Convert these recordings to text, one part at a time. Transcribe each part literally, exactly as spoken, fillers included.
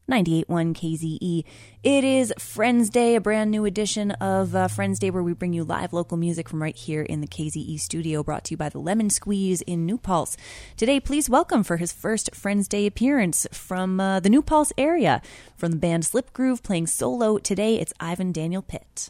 ninety-eight point one K Z E. It is Friends Day, a brand new edition of uh, Friends Day where we bring you live local music from right here in the K Z E studio, brought to you by the Lemon Squeeze in New Paltz. Today, please welcome for his first Friends Day appearance from uh, the New Paltz area. From the band Slip Groove, playing solo today, it's Ivan Daniel Pitt.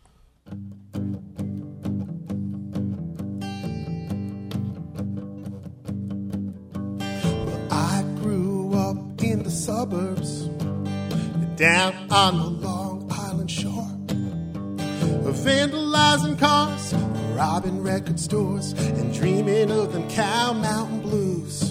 Well, I grew up in the suburbs, down on the Long Island shore, vandalizing cars, robbing record stores, and dreaming of them Cow Mountain blues.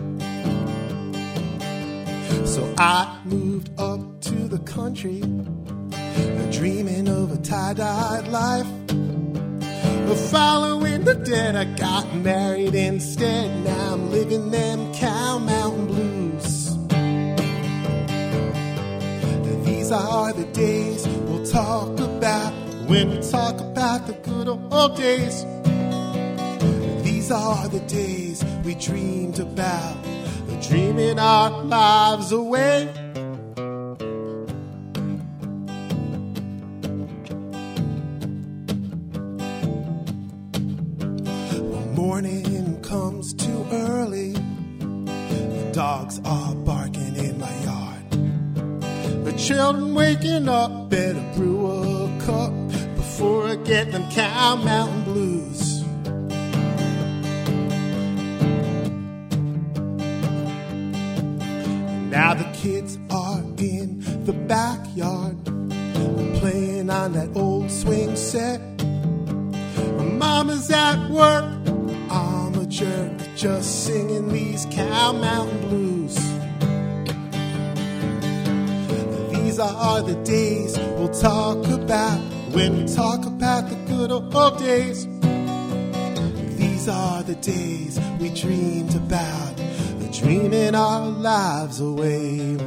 So I moved up to the country, dreaming of a tie-dyed life. Following the dead, I got married instead. Now I'm living them Cow Mountain blues. These are the days we'll talk about when we talk about the good old days. These are the days we dreamed about, dreaming our lives away. When morning comes too early, the dogs are barking in my yard. The children waking up, better brew a cup before I get them Cow Mountain blues. Now the kids are in the backyard, playing on that old swing set. My mama's at work, I'm a jerk, just singing these Cow Mountain blues. These are the days we'll talk about when we talk about the good old days. These are the days we dreamed about, dreaming our lives away.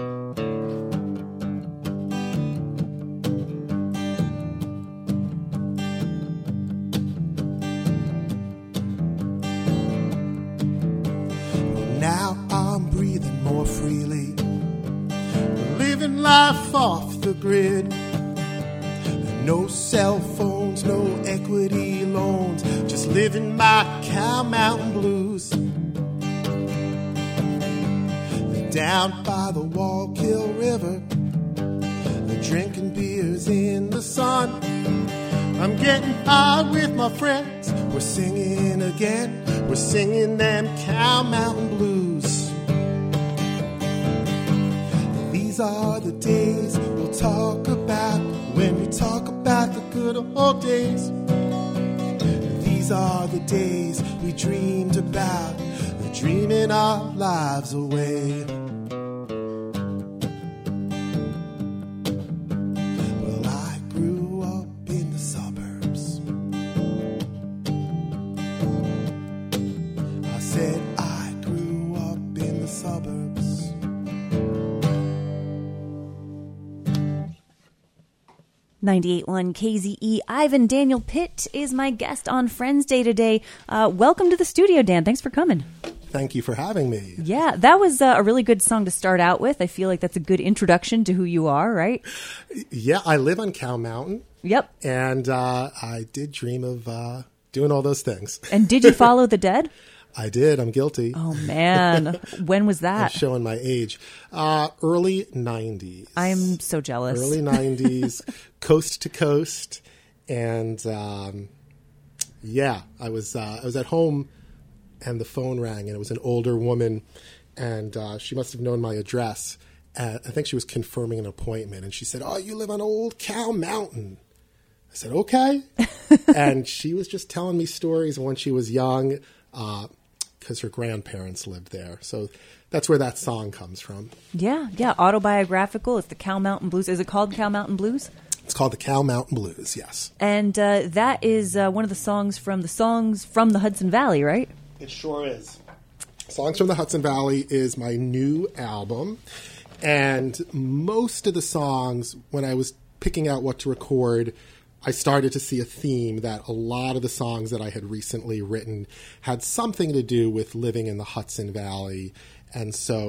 Now I'm breathing more freely, living life off the grid. No cell phones, no equity loans, just living my Cow Mountain blues. Down by the Wallkill River, drinking beers in the sun. I'm getting high with my friends, we're singing again, we're singing them Cow Mountain blues. These are the days we'll talk about when we talk about the good old days. These are the days we dreamed about, dreaming our lives away. Well, I grew up in the suburbs. I said I grew up in the suburbs. ninety-eight point one K Z E. Ivan Daniel Pitt is my guest on Friends Day today. Uh, welcome to the studio, Dan. Thanks for coming. Thank you for having me. Yeah, that was uh, a really good song to start out with. I feel like that's a good introduction to who you are, right? Yeah, I live on Cow Mountain. Yep. And uh, I did dream of uh, doing all those things. And did you follow the dead? I did. I'm guilty. Oh, man. When was that? I'm showing my age. Uh, early nineties. I'm so jealous. Early nineties, coast to coast. And um, yeah, I was uh, I was at home and the phone rang, and it was an older woman, and uh, she must have known my address. Uh, I think she was confirming an appointment, and she said, "Oh, you live on Old Cow Mountain." I said, "Okay." And she was just telling me stories of when she was young, because uh, her grandparents lived there. So that's where that song comes from. Yeah, yeah, autobiographical. It's the Cow Mountain Blues. Is it called Cow Mountain Blues? It's called the Cow Mountain Blues, yes. And uh, that is uh, one of the songs from the songs from the Hudson Valley, right? It sure is. Songs from the Hudson Valley is my new album. And most of the songs, when I was picking out what to record, I started to see a theme that a lot of the songs that I had recently written had something to do with living in the Hudson Valley. And so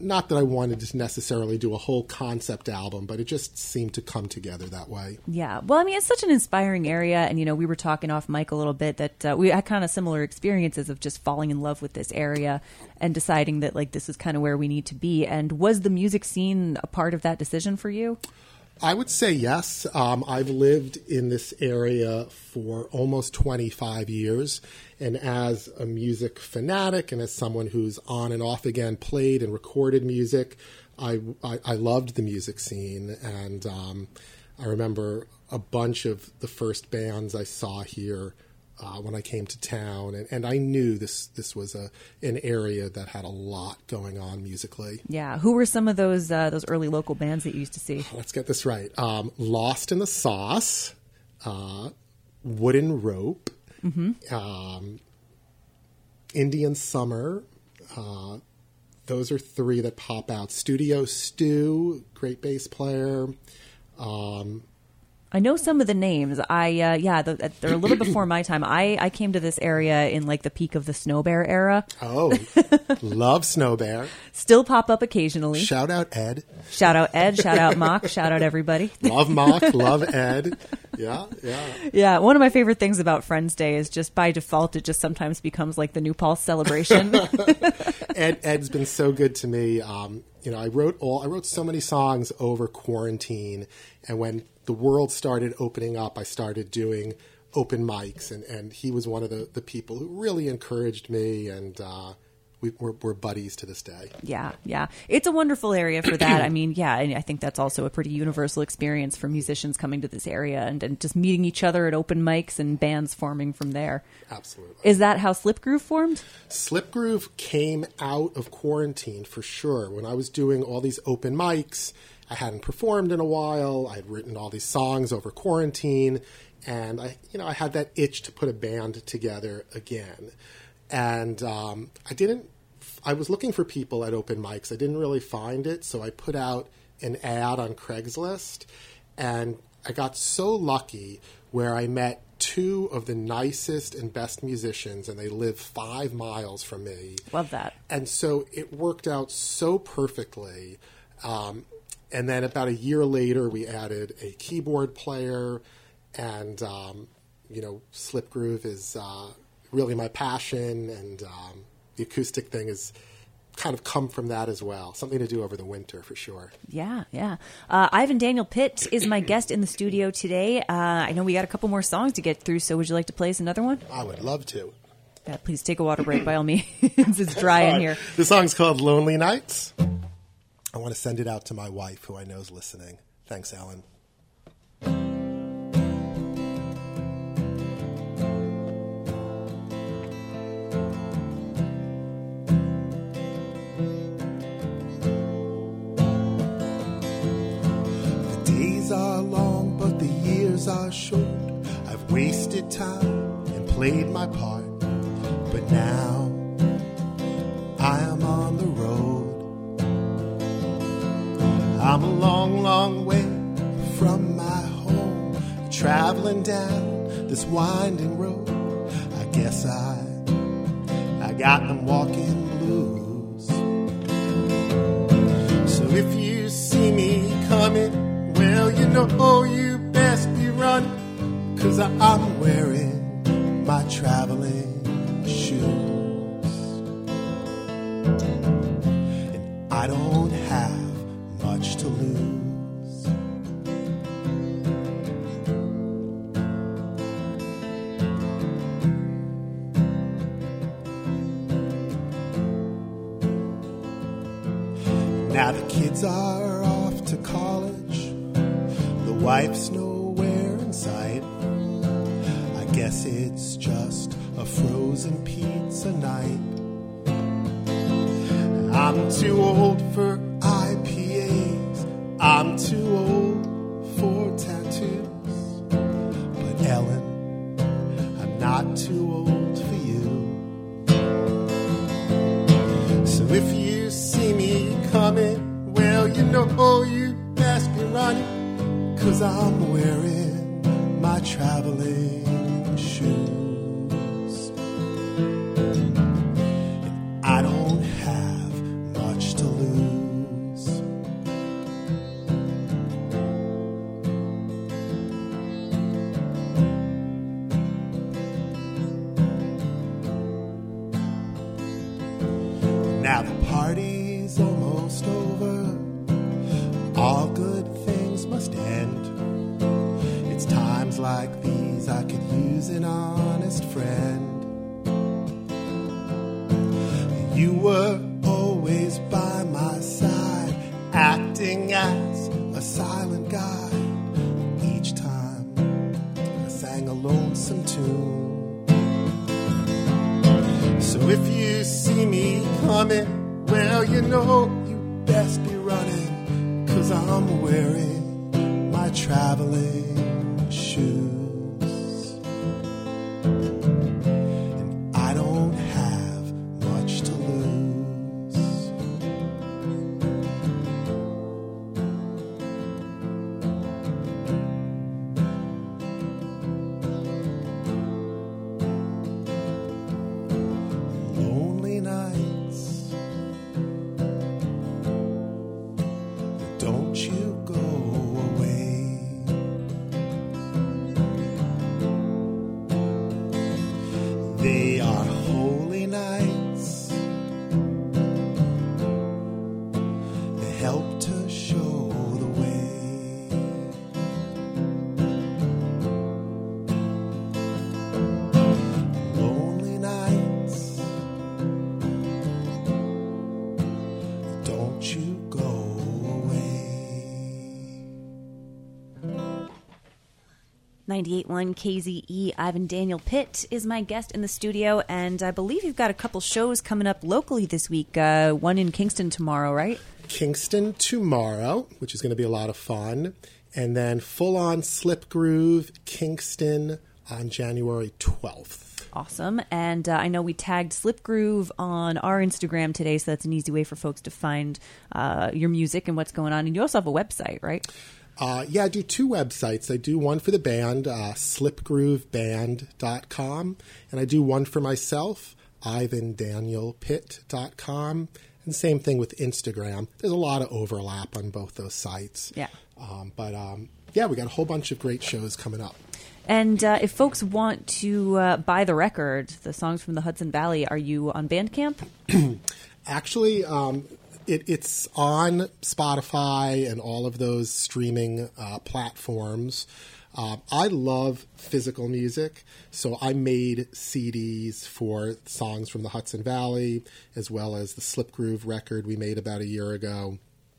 not that I wanted to necessarily do a whole concept album, but it just seemed to come together that way. Yeah. Well, I mean, it's such an inspiring area. And, you know, we were talking off mic a little bit that uh, we had kind of similar experiences of just falling in love with this area and deciding that, like, this is kind of where we need to be. And was the music scene a part of that decision for you? I would say yes. Um, I've lived in this area for almost twenty-five years. And as a music fanatic and as someone who's on and off again played and recorded music, I, I, I loved the music scene. And um, I remember a bunch of the first bands I saw here uh, when I came to town. And, and I knew this this was a an area that had a lot going on musically. Yeah. Who were some of those uh, those early local bands that you used to see? Let's get this right. Um, Lost in the Sauce, uh, Wooden Rope, mm-hmm. um, Indian Summer. Uh, those are three that pop out. Studio Stu, great bass player. Um, I know some of the names. I uh, yeah, the, they're a little before my time. I, I came to this area in like the peak of the Snow Bear era. Oh, love Snow Bear. Still pop up occasionally. Shout out Ed. Shout out Ed. Shout out Mock. Shout out everybody. Love Mock. Love Ed. Yeah, yeah. Yeah, one of my favorite things about Friends Day is just by default, it just sometimes becomes like the New Pulse celebration. Ed Ed's been so good to me. Um, you know, I wrote all I wrote so many songs over quarantine, and when the world started opening up, I started doing open mics, and, and he was one of the, the people who really encouraged me, and uh, we, we're, we're buddies to this day. Yeah, yeah. It's a wonderful area for that. I mean, yeah, and I think that's also a pretty universal experience for musicians coming to this area and, and just meeting each other at open mics and bands forming from there. Absolutely. Is that how Slip Groove formed? Slip Groove came out of quarantine for sure. When I was doing all these open mics, I hadn't performed in a while. I had written all these songs over quarantine, and I, you know, I had that itch to put a band together again. And um, I didn't. I was looking for people at open mics. I didn't really find it, so I put out an ad on Craigslist, and I got so lucky where I met two of the nicest and best musicians, and they live five miles from me. Love that. And so it worked out so perfectly. Um, And then about a year later, we added a keyboard player, and, um, you know, Slip Groove is uh, really my passion, and um, the acoustic thing has kind of come from that as well. Something to do over the winter, for sure. Yeah, yeah. Uh, Ivan Daniel Pitt is my guest in the studio today. Uh, I know we got a couple more songs to get through, so would you like to play us another one? I would love to. Yeah, please take a water break by all means. It's dry in here. The song's called Lonely Nights. I want to send it out to my wife, who I know is listening. Thanks, Alan. The days are long, but the years are short. I've wasted time and played my part, but now I am on the road. I'm a long, long way from my home, traveling down this winding road. I guess I, I got them walking blues. So if you see me coming, well, you know you best be running, 'cause I'm wearing my traveling shoes. And I don't have much to lose. Now the kids are off to college, the wife's nowhere in sight. I guess it's just a frozen pizza night. I'm too old for I P As, I'm too old for tattoos. But Ellen, I'm not too old for you. So if you see me coming, well, you know you best be running, 'cause I'm wearing my traveling shoes. And I don't have much to lose. is almost over. All good things must end. It's times like these I could use an honest friend. You were always by my side, acting as a silent guide. Each time I sang a lonesome tune. So if you see me coming, well, you know you best be running, 'cause I'm wearing my traveling shoes. And I don't have much to lose. Lonely nights, don't you go away. They are holy nights. They help to show the way. Lonely nights, don't you go away. ninety-eight point one K Z E, Ivan Daniel Pitt is my guest in the studio, and I believe you've got a couple shows coming up locally this week. Uh, one in Kingston tomorrow, right? Kingston tomorrow, which is going to be a lot of fun. And then full on Slip Groove, Kingston on January twelfth. Awesome. And uh, I know we tagged Slip Groove on our Instagram today, so that's an easy way for folks to find uh, your music and what's going on. And you also have a website, right? Uh, yeah, I do two websites. I do one for the band, uh, slip groove band dot com, and I do one for myself, ivan daniel pitt dot com. And same thing with Instagram. There's a lot of overlap on both those sites. Yeah. Um, but um, yeah, we got a whole bunch of great shows coming up. And uh, if folks want to uh, buy the record, the songs from the Hudson Valley, are you on Bandcamp? Actually, um, it, it's on Spotify and all of those streaming uh, platforms. Uh, I love physical music, so I made C Ds for songs from the Hudson Valley, as well as the Slip Groove record we made about a year ago.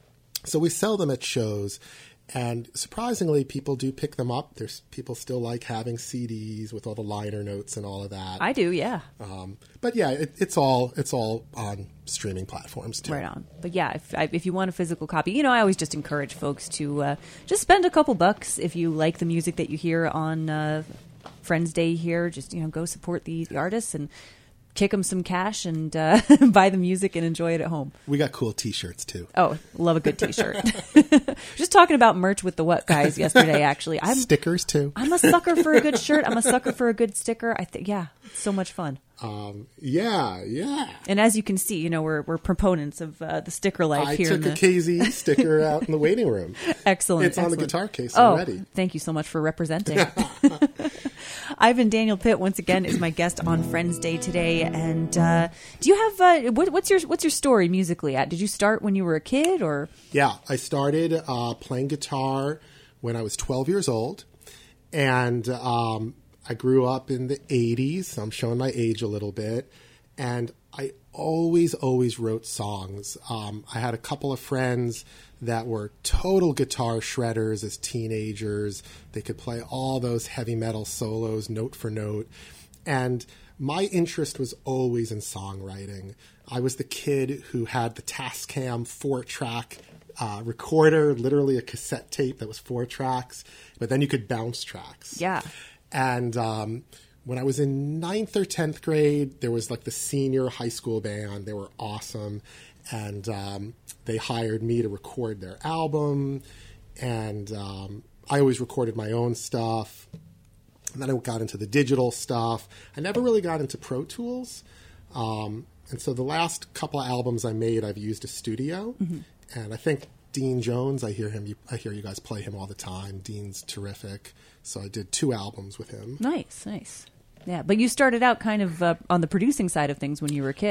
So we sell them at shows, and surprisingly, people do pick them up. There's people still like having C Ds with all the liner notes and all of that. I do, yeah. Um, but yeah, it, it's all it's all on streaming platforms too. Right on. But yeah, if if you want a physical copy, you know, I always just encourage folks to uh, just spend a couple bucks if you like the music that you hear on uh, Friends Day here. Just, you know, go support the, the artists and kick them some cash and uh, buy the music and enjoy it at home. We got cool T-shirts too. Oh, love a good T-shirt. Just talking about merch with the What Guys yesterday. Actually, I'm stickers too. I'm a sucker for a good shirt. I'm a sucker for a good sticker. I think, yeah, it's so much fun. Um, yeah, yeah. And as you can see, you know, we're we're proponents of uh, the sticker life I here. took in the... a K Z E sticker out in the waiting room. Excellent. It's excellent. on the guitar case oh, already. Thank you so much for representing. Ivan Daniel Pitt once again is my guest on Friends Day today. And uh, do you have uh, what, what's your what's your story musically? At did you start when you were a kid or? Yeah, I started uh, playing guitar when I was twelve years old, and um, I grew up in the eighties. So I'm showing my age a little bit, and I always always wrote songs. Um, I had a couple of friends that were total guitar shredders as teenagers. They could play all those heavy metal solos note for note. And my interest was always in songwriting. I was the kid who had the Tascam four-track uh, recorder, literally a cassette tape that was four tracks, but then you could bounce tracks. Yeah. And um, when I was in ninth or tenth grade, there was like the senior high school band. They were awesome. And um, they hired me to record their album. And um, I always recorded my own stuff. And then I got into the digital stuff. I never really got into Pro Tools. Um, and so the last couple of albums I made, I've used a studio. Mm-hmm. And I think Dean Jones, I hear him. You, I hear you guys play him all the time. Dean's terrific. So I did two albums with him. Nice, nice. Yeah, but you started out kind of uh, on the producing side of things when you were a kid.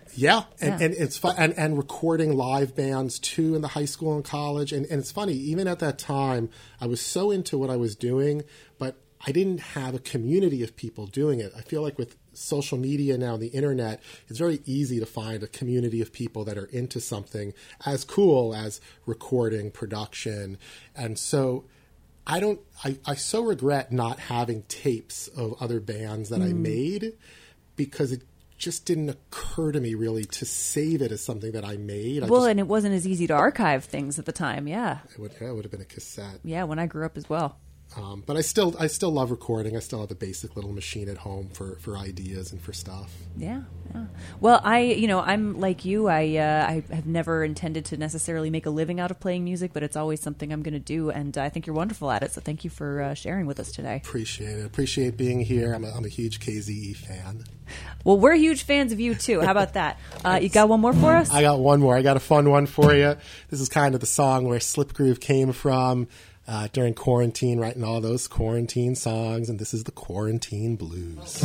Yeah, and, Yeah. and it's fun, and, and recording live bands too in the high school and college. And, and it's funny, even at that time, I was so into what I was doing, but I didn't have a community of people doing it. I feel like with social media now, the internet, it's very easy to find a community of people that are into something as cool as recording, production. And so I don't, I, I so regret not having tapes of other bands that mm. I made, because it just didn't occur to me really to save it as something that I made. I well, just, and it wasn't as easy to archive things at the time. Yeah. It would, yeah, it would have been a cassette. Yeah. When I grew up as well. Um, but I still, I still love recording. I still have a basic little machine at home for, for ideas and for stuff. Yeah, yeah. Well, I, you know, I'm like you. I, uh, I have never intended to necessarily make a living out of playing music, but it's always something I'm going to do, and I think you're wonderful at it. So thank you for uh, sharing with us today. Appreciate it. Appreciate being here. I'm a, I'm a huge K Z E fan. Well, we're huge fans of you too. How about that? Uh, you got one more for us? I got one more. I got a fun one for you. This is kind of the song where Slip Groove came from. Uh, during quarantine, writing all those quarantine songs, and this is the Quarantine Blues.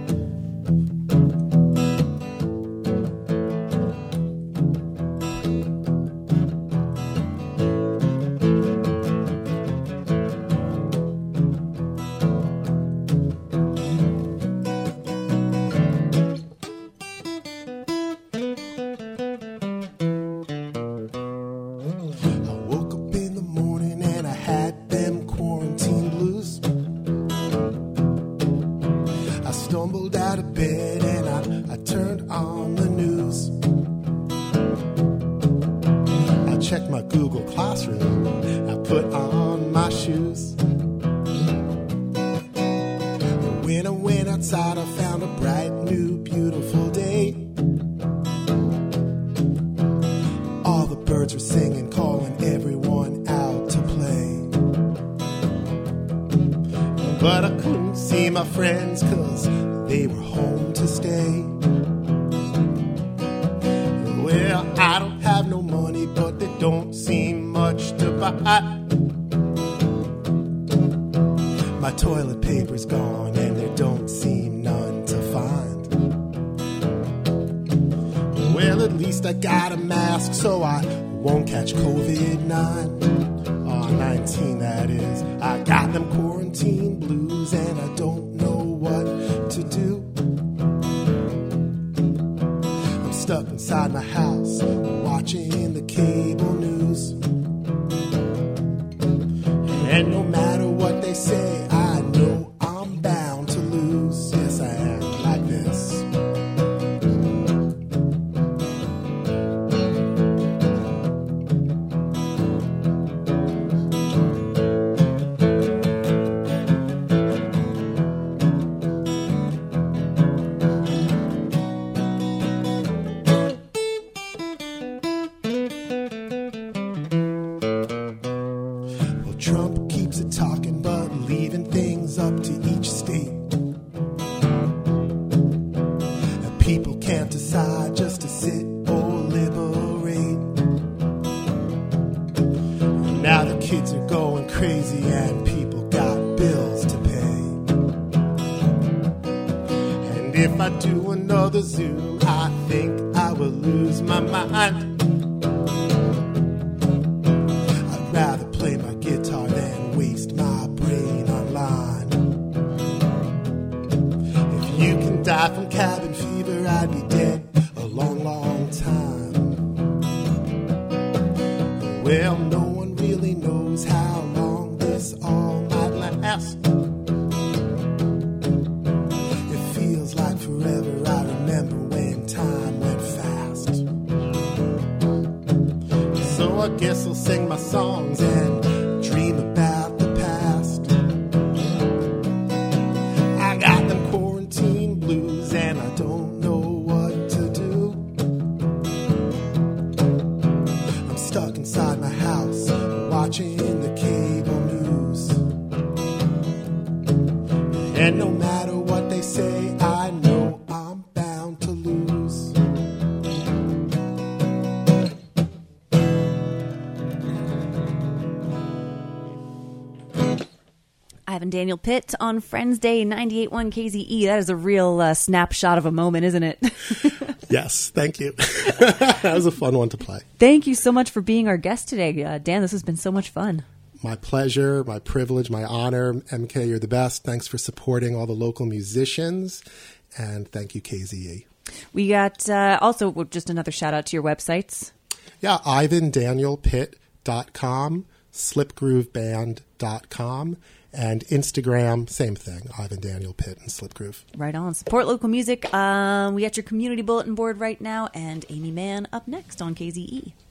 Daniel Pitt on Friends Day, ninety-eight point one K Z E. That is a real uh, snapshot of a moment, isn't it? Yes, thank you. That was a fun one to play. Thank you so much for being our guest today. Uh, Dan, this has been so much fun. My pleasure, my privilege, my honor. M K, you're the best. Thanks for supporting all the local musicians. And thank you, K Z E. We got uh, also just another shout out to your websites. Yeah, ivan daniel pitt dot com, slipgroove band dot com, and Instagram, same thing, Ivan Daniel Pitt and Slipgroove. Right on. Support local music. Um, we got your community bulletin board right now, and Amy Mann up next on K Z E.